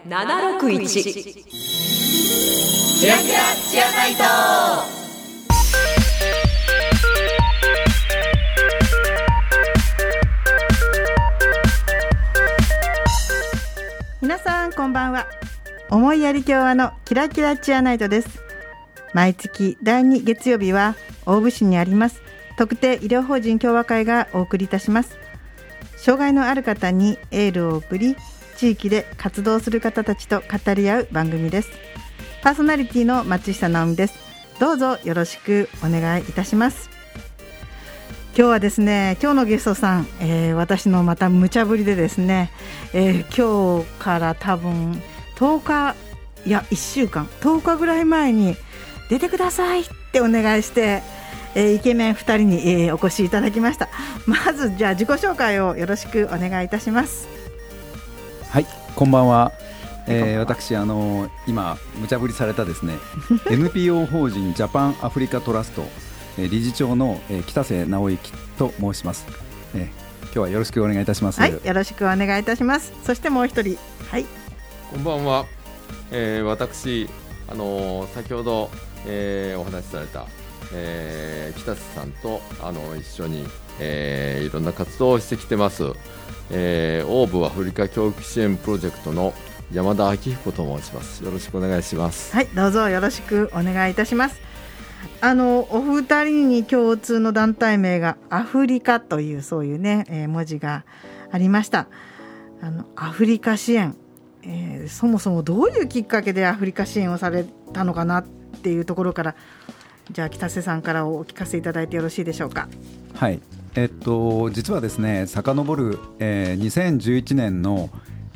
761キラキラチアナイト。 皆さんこんばんは。思いやり共和のキラキラチアナイトです。毎月第2月曜日は大府市にあります特定医療法人共和会がお送りいたします。障害のある方にエールを送り、地域で活動する方たちと語り合う番組です。パーソナリティの松下直美です。どうぞよろしくお願いいたします。今日はですね、今日のゲストさん、私のまた無茶ぶりでですね、今日から多分10日いや1週間10日ぐらい前に出てくださいってお願いして、イケメン2人に、お越しいただきました。まずじゃあ自己紹介をよろしくお願いいたします。 はい、こんばんは。私今無茶ぶりされたですねNPO 法人ジャパンアフリカトラスト、理事長の、北瀬直之と申します。今日はよろしくお願いいたします。 はい、よろしくお願いいたします。そしてもう一人、はい、 こんばんは。私先ほど、お話しされた、北瀬さんと一緒に、いろんな活動をしてきてます。オーブアフリカ教育支援プロジェクトの山田明彦と申します。よろしくお願いします。 はい、どうぞよろしくお願いいたします。お二人に共通の団体名がアフリカというそういうね、文字がありました。アフリカ支援、そもそもどういうきっかけでアフリカ支援をされたのかなっていうところから、じゃあ北瀬さんからお聞かせいただいてよろしいでしょうか。 はい、実はですね、遡る、2011年の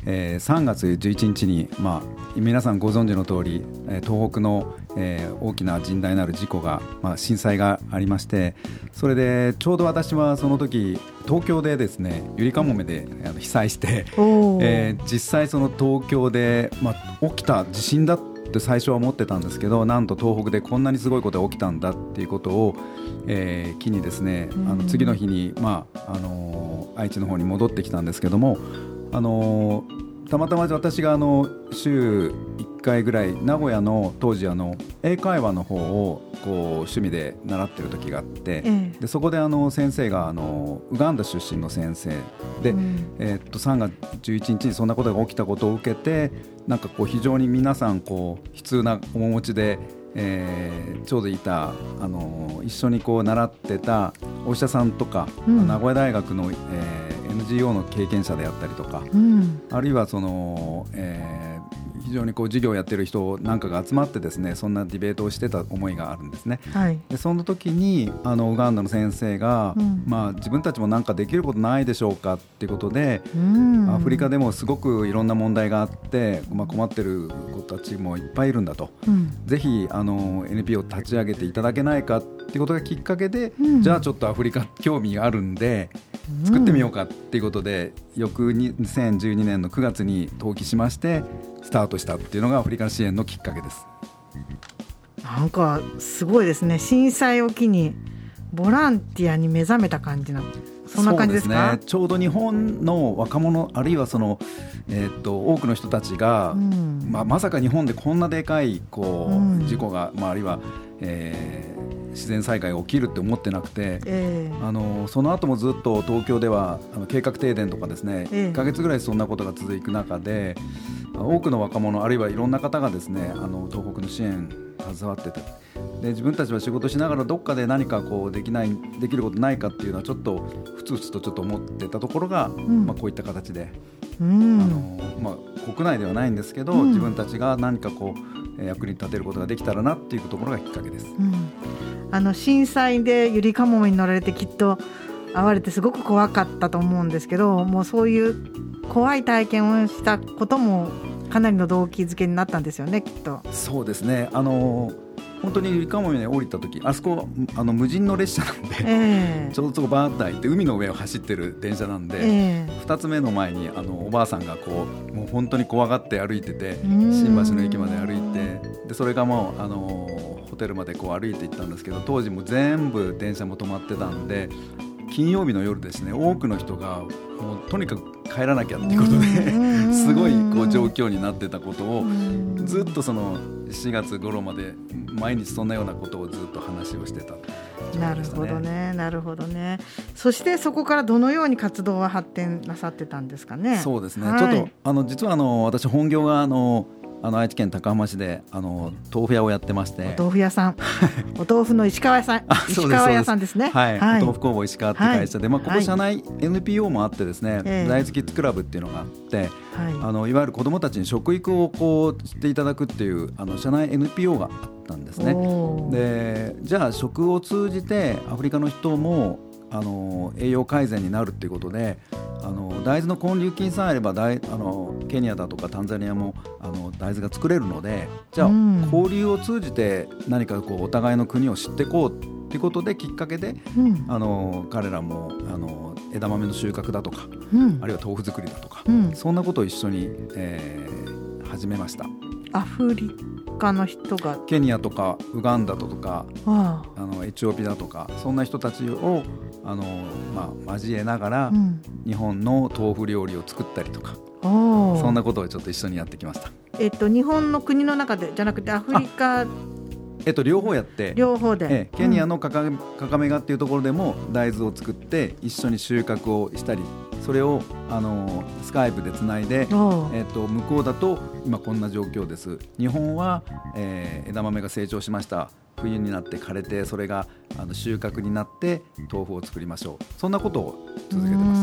3月11日に、皆さんご存知の通り、東北の、大きな甚大なる事故が、震災がありまして、それでちょうど私はその時東京でですね、ゆりかもめで被災して、実際その東京で、起きた地震だって最初は思ってたんですけど、なんと東北でこんなにすごいことが起きたんだっていうことを、機にですね、次の日に、愛知の方に戻ってきたんですけども、たまたま私が週1回ぐらい名古屋の当時英会話の方をこう趣味で習ってる時があって、でそこで先生がウガンダ出身の先生で、3月11日にそんなことが起きたことを受けて、なんかこう非常に皆さんこう悲痛な面持ちで、ちょうどいた一緒にこう習ってたお医者さんとか、名古屋大学の、NGO の経験者であったりとか、あるいはその、非常にこう授業をやってる人なんかが集まってですね、そんなディベートをしてた思いがあるんですね。でその時にウガンダの先生が、自分たちもなんかできることないでしょうかっていうことで、アフリカでもすごくいろんな問題があって、困ってる子たちもいっぱいいるんだと、ぜひNPO を立ち上げていただけないかっていうことがきっかけで、じゃあちょっとアフリカ興味があるんで作ってみようかっていうことで、翌2012年の9月に登記しましてスタートしたっていうのがアフリカ支援のきっかけです。 なんかすごいですね。震災を機にボランティアに目覚めた感じな、そんな感じですか？ そうですね、ちょうど日本の若者、あるいはその、多くの人たちが、まさか日本でこんなでかいこう、事故が、あるいは、自然災害が起きるって思ってなくて、その後もずっと東京では計画停電とかですね、1ヶ月ぐらいそんなことが続く中で、多くの若者あるいはいろんな方がですね、東北の支援携わってて、で自分たちは仕事しながらどっかで何かこうできることないかっていうのはちょっとふつふつとちょっと思ってたところが、こういった形で、国内ではないんですけど、自分たちが何かこう役に立てることができたらなっていうところがきっかけです。 震災でゆりかもめに乗られてきっと会われてすごく怖かったと思うんですけど、もうそういう怖い体験をしたこともかなりの動機づけになったんですよね、きっと。 そうですね、本当にゆりかもめに降りた時、あそこ無人の列車なんで、ちょうどそこバーッと開いて海の上を走ってる電車なんで、2つ目の前におばあさんがこうもう本当に怖がって歩いてて、新橋の駅まで歩いて、でそれがもうホテルまでこう歩いて行ったんですけど、当時も全部電車も止まってたんで、 金曜日の夜ですね、多くの人がもうとにかく帰らなきゃっていうことですごいこう状況になってたことをずっとその4月頃まで毎日そんなようなことをずっと話をしてた。 なるほどね、なるほどね。そしてそこからどのように活動は発展なさってたんですかね。 そうですね、 はい、 ちょっと実は私本業が愛知県高浜市で豆腐屋をやってまして、 お豆腐屋さんお豆腐の石川屋さん石川屋さんですね。 はい、 はい、 お豆腐工房石川って会社で、ここ社内 NPO もあってですね、大豆キッズクラブっていうのがあって、いわゆる子どもたちに食育をこうしていただくっていう社内 NPO があったんですね。でじゃあ食を通じてアフリカの人も栄養改善になるっていうことで大豆の根粒菌さえあればケニアだとかタンザニアも大豆が作れるので、じゃあ交流を通じて何かこうお互いの国を知っていこうっていうことできっかけで、彼らも枝豆の収穫だとか、あるいは豆腐作りだとか、そんなことを一緒に、始めました。 アフリカの人がケニアとかウガンダとかエチオピアとかそんな人たちを交えながら、日本の豆腐料理を作ったりとか、そんなことをちょっと一緒にやってきました。 日本の国の中でじゃなくてアフリカ両方やって、 両方で、 ケニアのカカメガっていうところでも大豆を作って一緒に収穫をしたり、それをスカイプでつないで、向こうだと今こんな状況です、日本は、枝豆が成長しました、冬になって枯れてそれが収穫になって豆腐を作りましょう、そんなことを続けてました。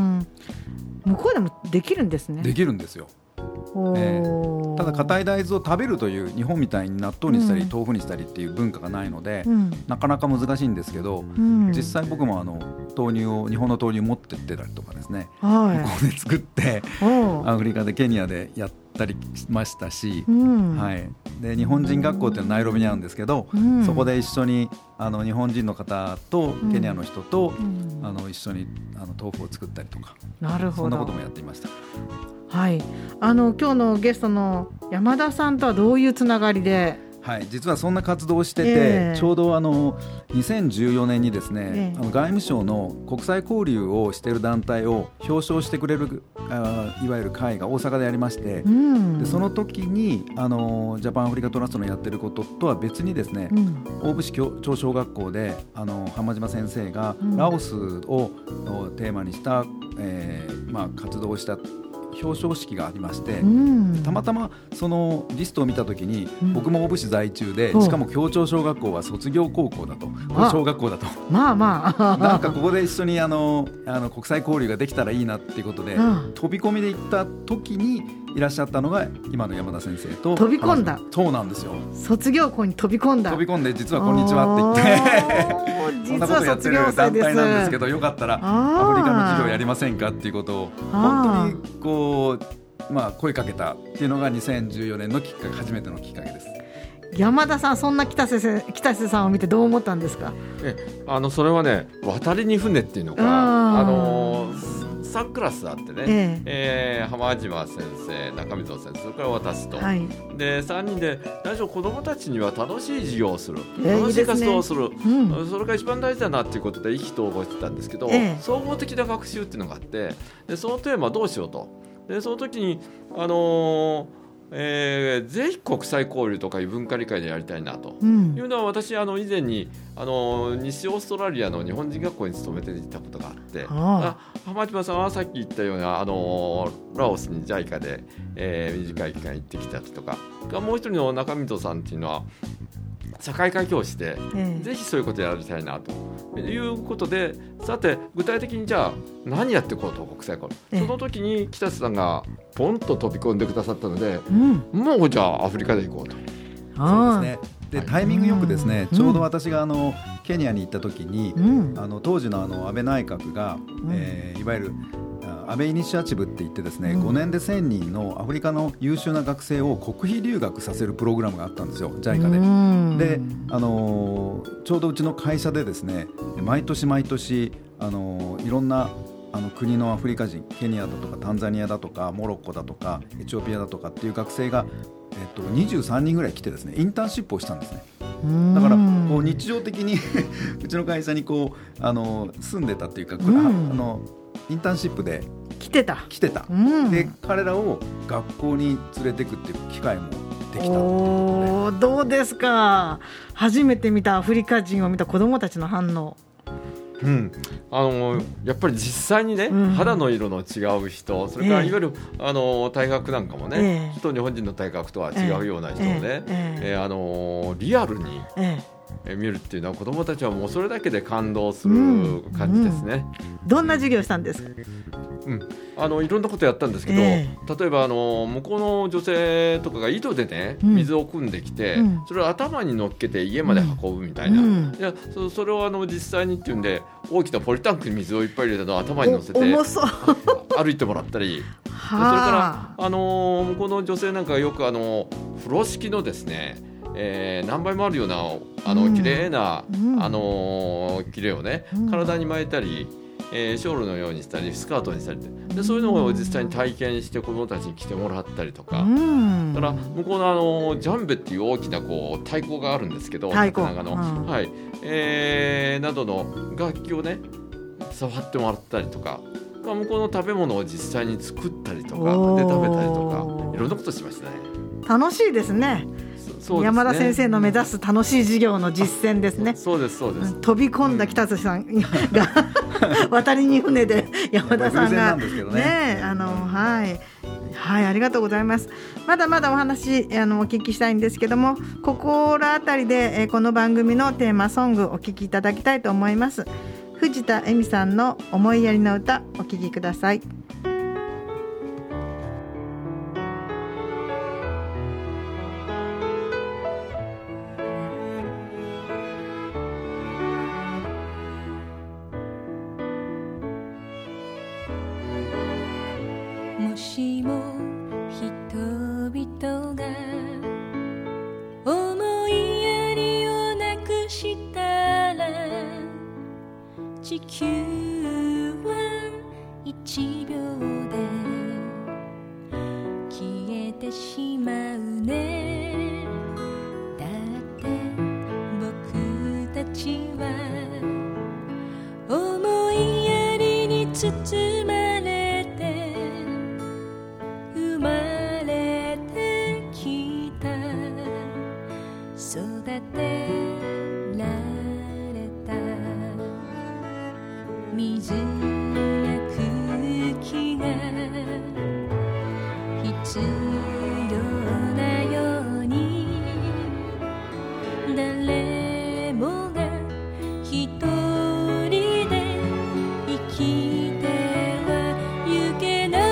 向こうでもできるんですね。 できるんですよ。ただ硬い大豆を食べるという日本みたいに納豆にしたり、豆腐にしたりっていう文化がないので、なかなか難しいんですけど、実際僕も日本の豆乳持ってってたりとかですね、向こうで作ってアフリカでケニアでやったりしましたし、で日本人学校っていうのはナイロビにあるんですけど、そこで一緒に日本人の方とケニアの人と、一緒に豆腐を作ったりとか、そんなこともやっていました。 はい、今日のゲストの山田さんとはどういうつながりで。 はい、実はそんな活動をしてて、ちょうど2014年にですね、外務省の国際交流をしている団体を表彰してくれるいわゆる会が大阪でやりまして、でその時にジャパンアフリカトラストのやってることとは別にですね、大府市長小学校で浜島先生がラオスをテーマにした、活動をした表彰式がありまして、たまたまそのリストを見たときに、僕も大府市在中で、しかも協調小学校は卒業高校だと、小学校だと、なんかここで一緒に国際交流ができたらいいなっていうことで、飛び込みで行った時にいらっしゃったのが今の山田先生と。 飛び込んだ。 そうなんですよ。 卒業校に飛び込んだ。 飛び込んで、実はこんにちはって言ってそんなことやってる団体なんですけど、よかったらアフリカの授業やりませんかっていうことを本当にこう、声かけたっていうのが2014年の初めてのきっかけです。 山田さん、そんな北瀬さんを見てどう思ったんですか。 それはね、渡りに船っていうのが3クラスあってね、浜島先生、中溝先生、それから私と、で3人で大丈夫、子どもたちには楽しい授業をする、楽しい活動をする、それが一番大事だなということで意気投合してたんですけど、総合的な学習っていうのがあって、でそのテーマどうしようと、でその時にぜひ国際交流とかいう文化理解でやりたいなというのは、私以前に西オーストラリアの日本人学校に勤めていたことがあって、浜島さんはさっき言ったようなラオスに JICA で、短い期間行ってきたりとか、もう一人の中溝さんっていうのは社会科教師で、ぜひそういうことをやりたいなということで、さて具体的にじゃあ何やっていこうと、国際交流、その時に北瀬さんがポンと飛び込んでくださったので、もうじゃあアフリカで行こうと。 そうですね。でタイミングよくですね、ちょうど私がケニアに行った時に、当時の安倍内閣が、いわゆる安倍イニシアチブって言ってですね、5年で1000人のアフリカの優秀な学生を国費留学させるプログラムがあったんですよ、 JICA で。でちょうどうちの会社でですね、毎年毎年いろんな国のアフリカ人、ケニアだとかタンザニアだとかモロッコだとかエチオピアだとかっていう学生が、23人ぐらい来てですね、インターンシップをしたんですね。 だからこう日常的にうちの会社にこう住んでたっていうか、インターンシップで来てた、で彼らを学校に連れてくっていう機会もできた。 どうですか、初めて見たアフリカ人を見た子どもたちの反応。 やっぱり実際にね、肌の色の違う人、それからいわゆる、体格なんかもね、日本人の体格とは違うような人をね、リアルに、見るっていうのは子どもたちはもうそれだけで感動する感じですね。 どんな授業したんですか？ いろんなことやったんですけど、例えば向こうの女性とかが井戸でね、水を汲んできて、それを頭に乗っけて家まで運ぶみたいな、いやそれを実際にっていうんで大きなポリタンクに水をいっぱい入れたのを頭に乗せて歩いてもらったりそれから向こうの女性なんかがよく風呂敷のですね、何倍もあるような綺麗な切れをね体に巻いたり、ショールのようにしたりスカートにしたりで、そういうのを実際に体験して子どもたちに着てもらったりとか、だから向こうのジャンベっていう大きなこう太鼓があるんですけど、などの楽器をね触ってもらったりとか、向こうの食べ物を実際に作ったりとかで食べたりとか、いろんなことしましたね。 楽しいですね。山田先生の目指す楽しい授業の実践ですね。 そうです、 飛び込んだ北津さんが渡りに船で山田さんがね、はい、ありがとうございます。まだまだお話お聞きしたいんですけども、ここらあたりで、この番組のテーマソングお聞きいただきたいと思います。藤田恵美さんの思いやりの歌、お聞きください。 もしも人々が思いやりをなくしたら、地球は1秒で消えてしまうね。だって僕たちは思いやりに包まれて生まれてきた、育てられた。水や空気が必要なように、誰もが一人で生きてはゆけない。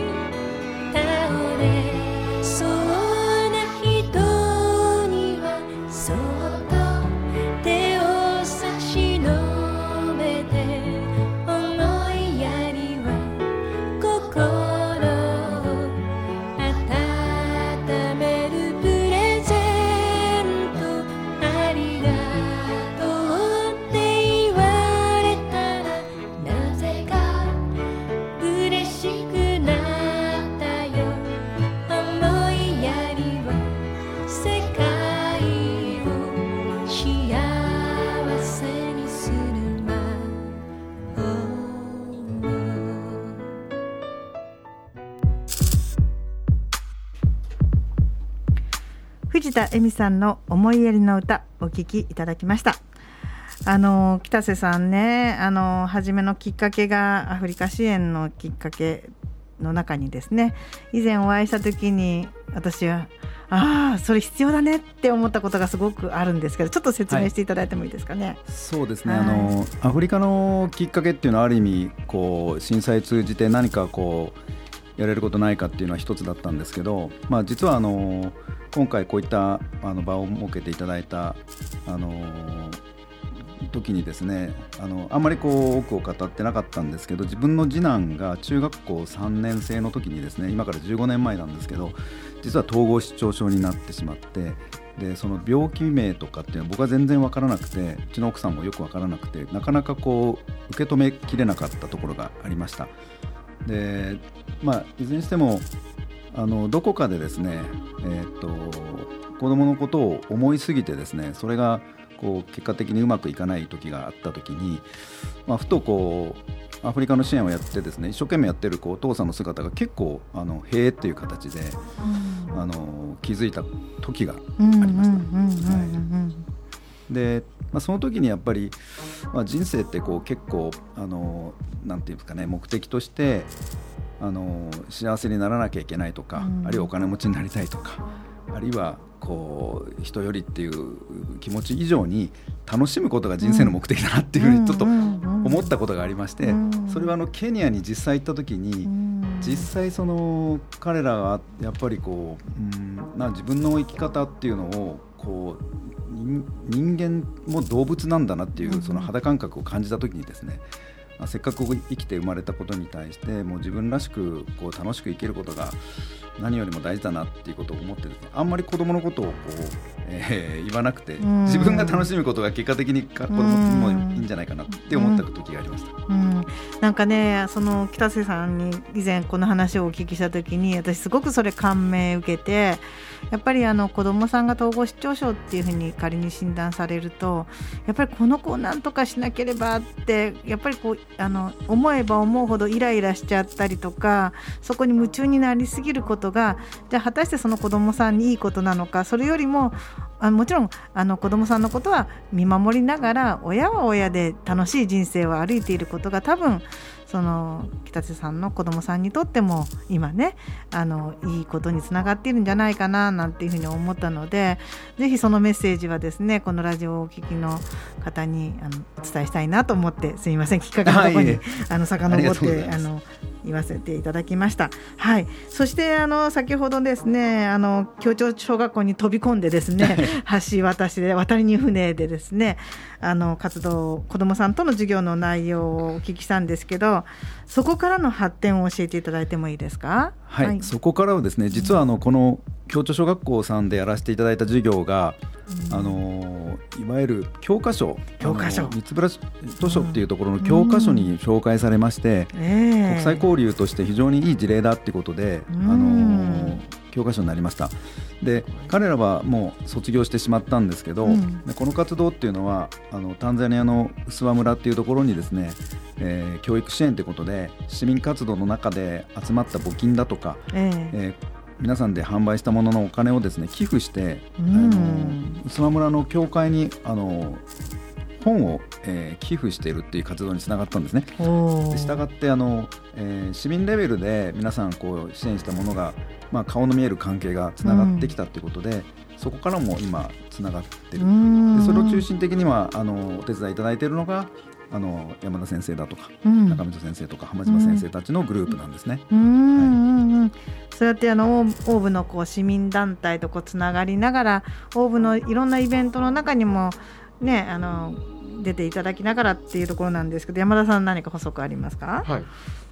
倒れそうな人にはそっと手を差し伸べて、思いやりは心を温めるプレゼント。ありがとうって言われたら、なぜか嬉しくなったよ。思いやりは世界を幸せにする魔法。 藤田恵美さんの思いやりの歌、お聞きいただきました。北瀬さんね、初めのきっかけがアフリカ支援のきっかけの中にですね、以前お会いした時に私はそれ必要だねって思ったことがすごくあるんですけど、ちょっと説明していただいてもいいですかね。 そうですね、アフリカのきっかけっていうのはある意味こう震災通じて何かこうやれることないかっていうのは一つだったんですけど、実は今回こういった場を設けていただいた時にですね、あんまりこう多くを語ってなかったんですけど、自分の次男が中学校3年生の時にですね、今から15年前なんですけど、実は統合失調症になってしまって、でその病気名とかっていうのは僕は全然分からなくて、うちの奥さんもよく分からなくて、なかなかこう受け止めきれなかったところがありました。でいずれにしてもどこかでですね、子どものことを思いすぎてですね、それがこう結果的にうまくいかない時があった時に、ふとこうアフリカの支援をやってですね、一生懸命やってるお父さんの姿が結構へえっていう形で、気づいた時がありました。で、その時にやっぱり、人生ってこう結構なんていうんですかね、目的として幸せにならなきゃいけないとか、あるいはお金持ちになりたいとか、あるいはこう人よりっていう気持ち以上に楽しむことが人生の目的だなっていうふうにちょっと思ったことがありまして、それはケニアに実際行った時に、実際その彼らがやっぱりこう、自分の生き方っていうのをこう人間も動物なんだなっていうその肌感覚を感じた時にですね、せっかく生きて生まれたことに対してもう自分らしくこう楽しく生きることが何よりも大事だなっていうことを思ってですね、あんまり子供のことをこう、言わなくて、自分が楽しむことが結果的に子供にもいいんじゃないかなって思った時がありました。 なんかね、その北瀬さんに以前この話をお聞きした時に、私すごくそれ感銘受けて、やっぱり子どもさんが統合失調症っていうふうに仮に診断されると、やっぱりこの子をなんとかしなければってやっぱりこう思えば思うほどイライラしちゃったりとか、そこに夢中になりすぎることが、じゃあ果たしてその子どもさんにいいことなのか、それよりももちろん子どもさんのことは見守りながら、親は親で楽しい人生を歩いていることが多分その北瀬さんの子どもさんにとっても今ねいいことにつながっているんじゃないかななんていうふうに思ったので、ぜひそのメッセージはですね、このラジオをお聞きの方にお伝えしたいなと思って、すみません、きっかけのところに遡って言わせていただきました。はい、そして先ほどですね、協調小学校に飛び込んでですね橋渡しで渡りに船でですね活動、子どもさんとの授業の内容をお聞きしたんですけど、そこからの発展を教えていただいてもいいですか？ はい、そこからはですね、実はこの協調小学校さんでやらせていただいた授業が、いわゆる教科書三つブラ図書っていうところの教科書に紹介されまして、国際交流として非常にいい事例だっていうことで、教科書になりました。で、彼らはもう卒業してしまったんですけど、でこの活動っていうのはタンザニアのウスワ村っていうところにですね、教育支援ということで市民活動の中で集まった募金だとか、皆さんで販売したもののお金をですね寄付して、ウスワ村の教会に本を、寄付しているっていう活動につながったんですね。でしたがって市民レベルで皆さんこう支援したものが、顔の見える関係がつながってきたということで、そこからも今つながっている。でそれを中心的にはお手伝いいただいているのが山田先生だとか、中溝先生とか浜島先生たちのグループなんですね。 そうやってオ部の市民団体とつながりながら、オ部のいろんなイベントの中にもね出ていただきながらっていうところなんですけど、山田さん何か補足ありますか？ はい、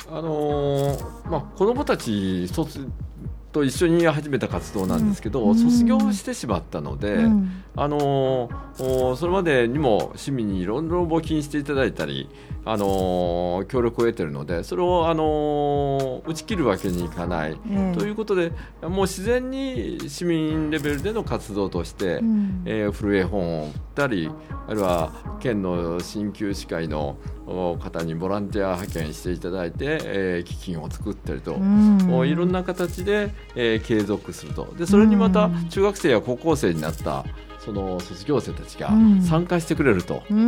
子どもたちと一緒に始めた活動なんですけど、卒業してしまったので、それまでにも市民にいろいろ募金していただいたり、協力を得ているので、それを打ち切るわけにいかない、ということで、もう自然に市民レベルでの活動として、古い絵本を売ったり、あるいは県の鍼灸師会の方にボランティア派遣していただいて、基金を作ったりと、いろんな形で、継続すると。でそれにまた中学生や高校生になったその卒業生たちが参加してくれるという、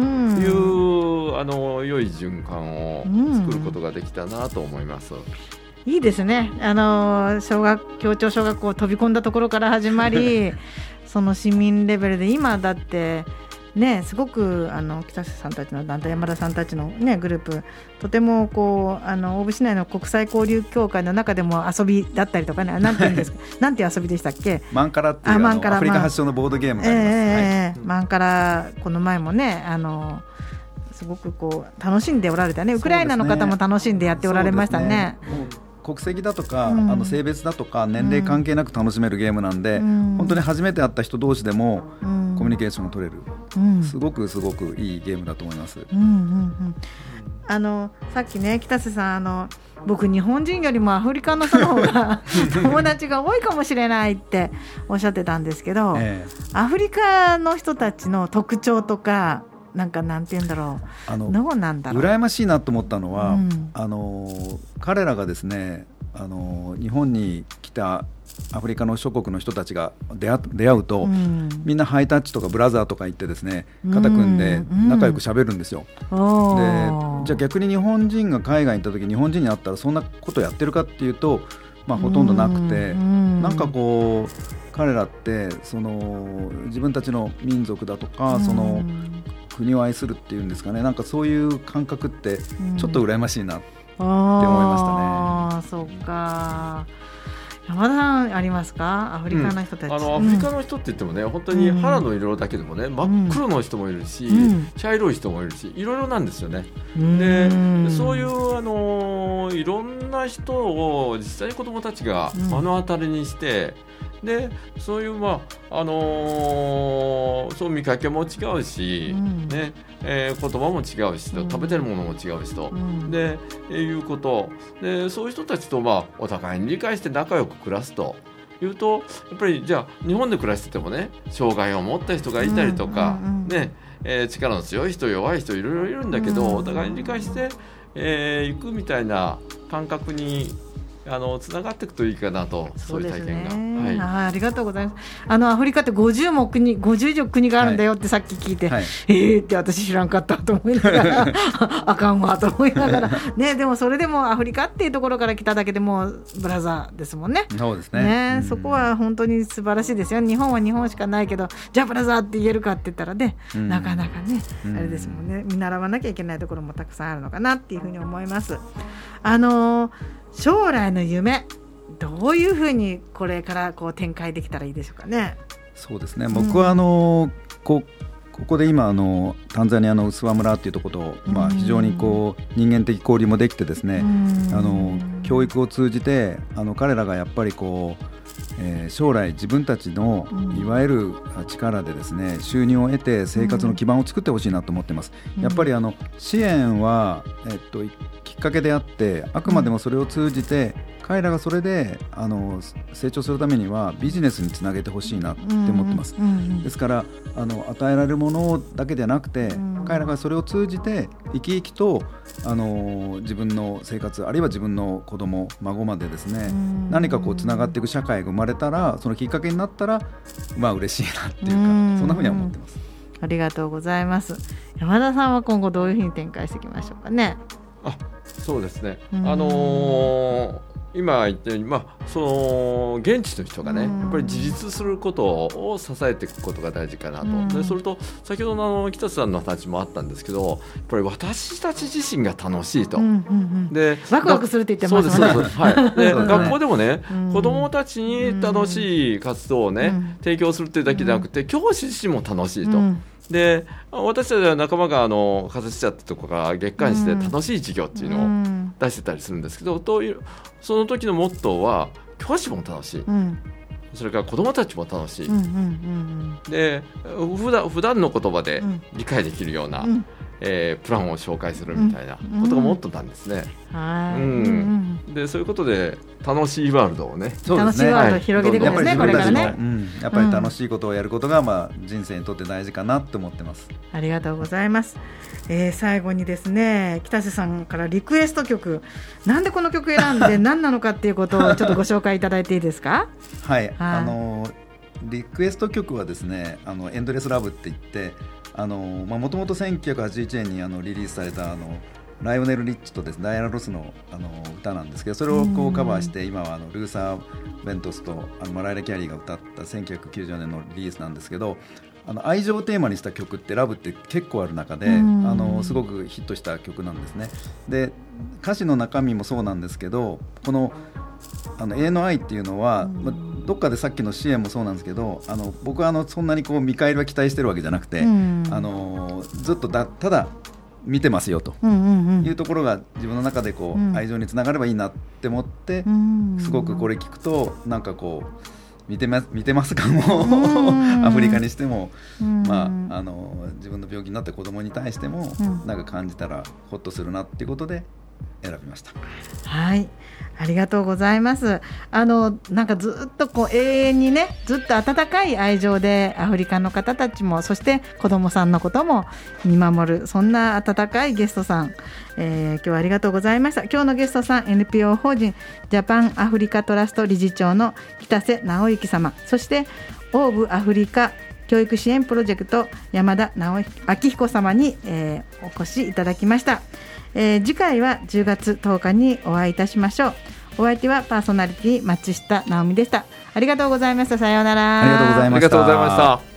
良い循環を作ることができたなと思います。 いいですね。協調小学校飛び込んだところから始まりその市民レベルで今だってね、すごく北瀬さんたちの団体、山田さんたちの、グループ、とても大府市内の国際交流協会の中でも遊びだったりとかね、なんていうんですかなんていう遊びでしたっけ？ マンカラっていうアフリカ発祥のボードゲームがあります。 マンカラ、この前もねすごく楽しんでおられたね。ウクライナの方も楽しんでやっておられましたね。 国籍だとか、性別だとか年齢関係なく楽しめるゲームなんで、本当に初めて会った人同士でもコミュニケーションが取れる、すごくいいゲームだと思います。 さっきね北瀬さん僕日本人よりもアフリカの人の方が友達が多いかもしれないっておっしゃってたんですけど、アフリカの人たちの特徴とかなんて言うんだろう、どうなんだろう。 羨ましいなと思ったのは、彼らがですね日本に来たアフリカの諸国の人たちが出会うと、みんなハイタッチとかブラザーとか言ってですね肩組んで仲良く喋るんですよ。でじゃあ逆に日本人が海外に行った時日本人に会ったらそんなことやってるかっていうと、ほとんどなくて、なんかこう彼らって自分たちの民族だとか国を愛するっていうんですかね、なんかそういう感覚ってちょっと羨ましいなって思いましたね。 そうか。山田さんありますか？アフリカの人たち、 アフリカの人って言ってもね、本当に肌の色だけでもね、真っ黒の人もいるし、茶色い人もいるし、いろいろなんですよね。でそういういろんな人を実際に子どもたちが目の当たりにして、でそういうそう見かけも違うし、ね言葉も違うし、食べてるものも違うしと、でいうことで、そういう人たちとお互いに理解して仲良く暮らすというと、やっぱりじゃあ日本で暮らしててもね、障害を持った人がいたりとか、ね力の強い人弱い人いろいろいるんだけど、お互いに理解していくみたいな感覚につながっていくといいかなと、そういう体験が、 ありがとうございます。アフリカって50以上国があるんだよってさっき聞いて、って私知らんかったと思いながらあかんわと思いながら、ね、でもそれでもアフリカっていうところから来ただけでもブラザーですもんね。 そうですね。 そこは本当に素晴らしいですよ。日本は日本しかないけど、じゃあブラザーって言えるかって言ったらね、なかなかね、あれですもんね。見習わなきゃいけないところもたくさんあるのかなっていうふうに思います。将来の夢、どういうふうにこれから展開できたらいいでしょうかね。 そうですね、僕はここで今タンザニアのウスワ村というところと、非常に人間的交流もできてですね、教育を通じて彼らがやっぱり将来自分たちのいわゆる力でですね収入を得て生活の基盤を作ってほしいなと思っています。やっぱり支援は、きっかけであって、あくまでもそれを通じて彼らがそれで成長するためにはビジネスにつなげてほしいなって思ってます。ですから与えられるものだけではなくて、彼らがそれを通じて生き生きと自分の生活、あるいは自分の子供孫までですね、何かつながっていく社会が生まれたら、そのきっかけになったら嬉しいなっていうか、そんなふうには思ってます。 ありがとうございます。山田さんは今後どういうふうに展開していきましょうかね。 そうですね、今言ったように、現地の人がね、やっぱり自立することを支えていくことが大事かなと。でそれと先ほどの北瀬さんの話もあったんですけど、やっぱり私たち自身が楽しいと、でワクワクするって言ってますもんね。 で学校でもね、子どもたちに楽しい活動をね、提供するっていうだけじゃなくて、教師自身も楽しいと。で私たちは仲間が仮設社ってとこが月間誌で楽しい授業っていうのを出してたりするんですけど、その時のモットーは教師も楽しい、それから子どもたちも楽しい、で普段の言葉で理解できるような、プランを紹介するみたいなことがモットーなんですね。でそういうことで楽しいワールドをね、 楽しいワールドを広げていくんですね、これからね。 やっぱり楽しいことをやることが、人生にとって大事かなと思ってます。 ありがとうございます。最後にですね、北瀬さんからリクエスト曲、なんでこの曲選んで何なのかっていうことをちょっとご紹介いただいていいですか。 はい、リクエスト曲はですね、エンドレスラブって言って、もともと1981年にリリースされたライオネル・リッチとですね、ダイアナ・ロスの、歌なんですけど、それをカバーして今はルーサー・ベントスとマライア・キャリーが歌った1990年のリリースなんですけど、愛情をテーマにした曲ってラブって結構ある中で、すごくヒットした曲なんですね。で歌詞の中身もそうなんですけど、この永遠の愛っていうのは、どっかでさっきの支援もそうなんですけど、僕はそんなに見返りは期待してるわけじゃなくて、ずっとただ見てますよというところが自分の中で愛情につながればいいなって思って、すごくこれ聞くとなんか見てますかもアフリカにしても、自分の病気になった子供に対してもなんか感じたらホッとするなっていうことで選びました。 はい、ありがとうございます。なんかずっとこう永遠にね、ずっと温かい愛情でアフリカの方たちも、そして子どもさんのことも見守る、そんな温かいゲストさん、今日はありがとうございました。今日のゲストさん、 NPO 法人ジャパンアフリカトラスト理事長の北瀬直之様、そしてオーブアフリカ教育支援プロジェクト山田明彦様に、お越しいただきました。次回は10月10日にお会いいたしましょう。お相手はパーソナリティ松下直美でした。ありがとうございました。さようなら。 ありがとうございました。 ありがとうございました。